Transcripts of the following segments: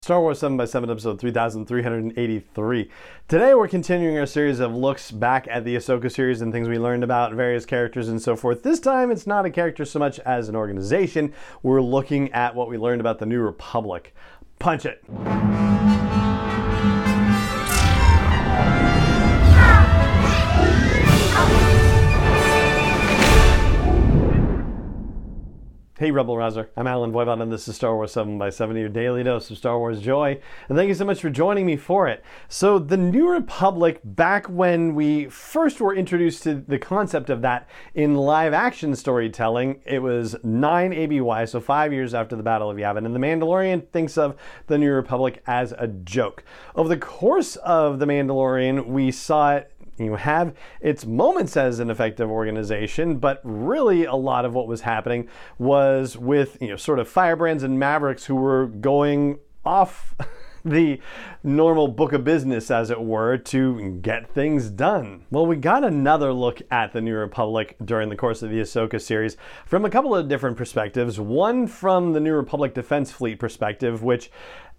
Star Wars 7 by 7 episode 3383. Today we're continuing our series of looks back at the Ahsoka series and things we learned about various characters and so forth. This time it's not a character so much as an organization. We're looking at what we learned about the New Republic. Punch it! Hey Rebel Rouser, I'm Alan Voivod and this is Star Wars 7 by 7, your daily dose of Star Wars joy, and thank you so much for joining me for it. So the New Republic, back when we first were introduced to the concept of that in live action storytelling, it was 9 ABY, so 5 years after the Battle of Yavin, and The Mandalorian thinks of the New Republic as a joke. Over the course of The Mandalorian, we saw it have its moments as an effective organization, but really a lot of what was happening was with, sort of firebrands and mavericks who were going off the normal book of business, as it were, to get things done. Well, we got another look at the New Republic during the course of the Ahsoka series from a couple of different perspectives. One from the New Republic Defense Fleet perspective, which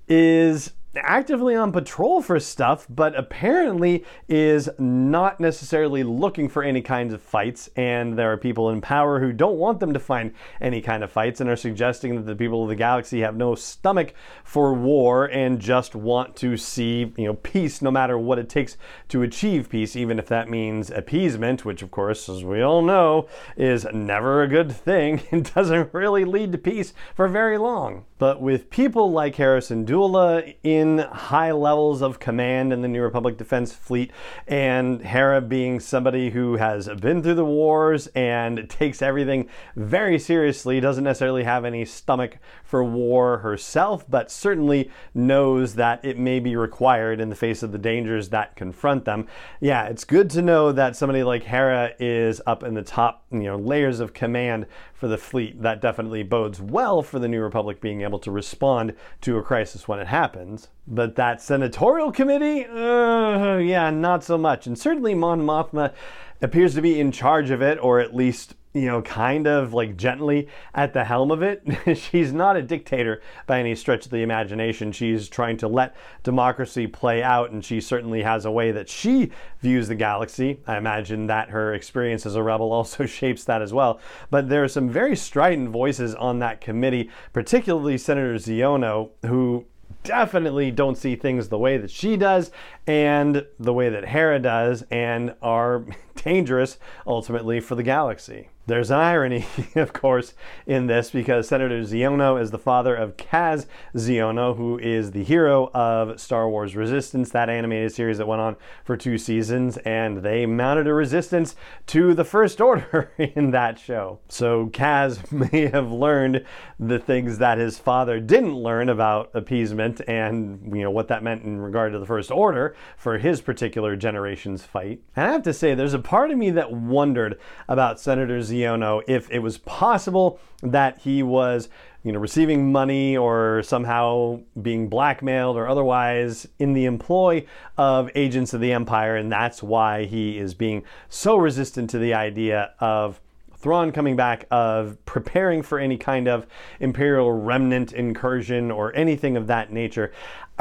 is actively on patrol for stuff, but apparently is not necessarily looking for any kinds of fights, and there are people in power who don't want them to find any kind of fights and are suggesting that the people of the galaxy have no stomach for war and just want to see, peace no matter what it takes to achieve peace, even if that means appeasement, which of course, as we all know, is never a good thing and doesn't really lead to peace for very long. But with people like Hera Syndulla in high levels of command in the New Republic Defense Fleet, and Hera being somebody who has been through the wars and takes everything very seriously, doesn't necessarily have any stomach for war herself, but certainly knows that it may be required in the face of the dangers that confront them. Yeah, it's good to know that somebody like Hera is up in the top, layers of command for the fleet. That definitely bodes well for the New Republic being able to respond to a crisis when it happens. But that senatorial committee, yeah, not so much. And certainly Mon Mothma appears to be in charge of it, or at least, kind of like gently at the helm of it. She's not a dictator by any stretch of the imagination. She's trying to let democracy play out, and she certainly has a way that she views the galaxy. I imagine that her experience as a rebel also shapes that as well. But there are some very strident voices on that committee, particularly Senator Xiono, who definitely don't see things the way that she does and the way that Hera does, and are dangerous ultimately for the galaxy. There's an irony, of course, in this, because Senator Xiono is the father of Kaz Xiono, who is the hero of Star Wars Resistance, that animated series that went on for 2 seasons, and they mounted a resistance to the First Order in that show. So Kaz may have learned the things that his father didn't learn about appeasement and, what that meant in regard to the First Order for his particular generation's fight. And I have to say, there's a part of me that wondered about Senator Xiono if it was possible that he was, receiving money or somehow being blackmailed or otherwise in the employ of agents of the Empire, and that's why he is being so resistant to the idea of Thrawn coming back, of preparing for any kind of Imperial remnant incursion or anything of that nature.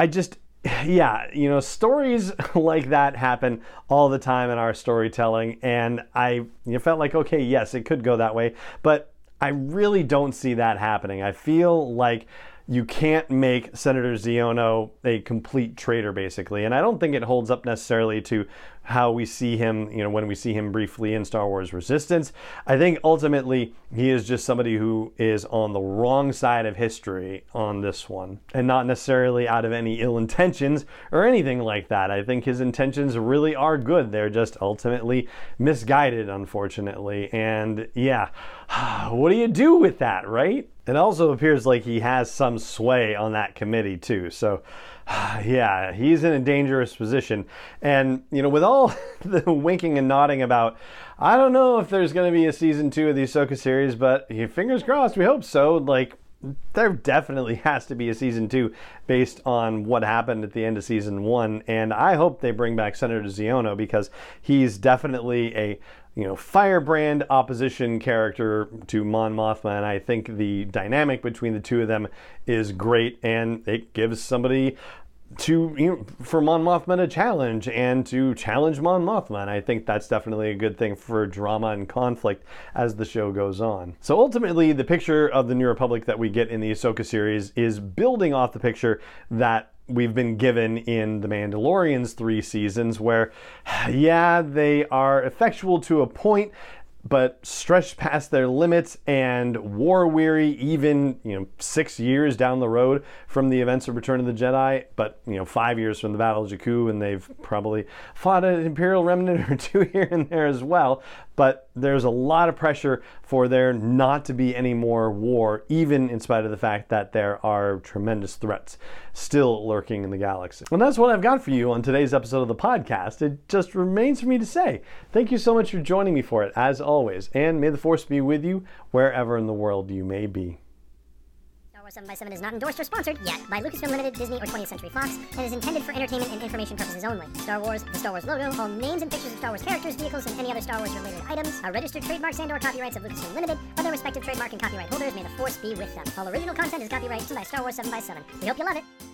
Stories like that happen all the time in our storytelling, and I felt like, okay, yes, it could go that way, but I really don't see that happening. I feel like you can't make Senator Xiono a complete traitor, basically, and I don't think it holds up necessarily to how we see him, when we see him briefly in Star Wars Resistance. I think ultimately he is just somebody who is on the wrong side of history on this one, and not necessarily out of any ill intentions or anything like that. I think his intentions really are good. They're just ultimately misguided, unfortunately. And yeah, what do you do with that, right? It also appears like he has some sway on that committee too. So yeah, he's in a dangerous position. And, with all the winking and nodding about, I don't know if there's going to be a season 2 of the Ahsoka series, but fingers crossed, we hope so. There definitely has to be a season 2 based on what happened at the end of season 1. And I hope they bring back Senator Xiono, because he's definitely a firebrand opposition character to Mon Mothma, and I think the dynamic between the two of them is great, and it gives somebody for Mon Mothma to challenge and to challenge Mon Mothma, and I think that's definitely a good thing for drama and conflict as the show goes on. So ultimately, the picture of the New Republic that we get in the Ahsoka series is building off the picture that we've been given in The Mandalorian's 3 seasons, where, yeah, they are effectual to a point, but stretched past their limits and war-weary, even 6 years down the road from the events of Return of the Jedi, but 5 years from the Battle of Jakku, and they've probably fought an Imperial remnant or 2 here and there as well. But there's a lot of pressure for there not to be any more war, even in spite of the fact that there are tremendous threats still lurking in the galaxy. And that's what I've got for you on today's episode of the podcast. It just remains for me to say thank you so much for joining me for it, as always, and may the Force be with you wherever in the world you may be. Star Wars 7x7 is not endorsed or sponsored yet by Lucasfilm Limited, Disney, or 20th Century Fox, and is intended for entertainment and information purposes only. Star Wars, the Star Wars logo, all names and pictures of Star Wars characters, vehicles, and any other Star Wars related items are registered trademarks and/or copyrights of Lucasfilm Limited, or their respective trademark and copyright holders. May the Force be with them. All original content is copyright by Star Wars 7x7. We hope you love it.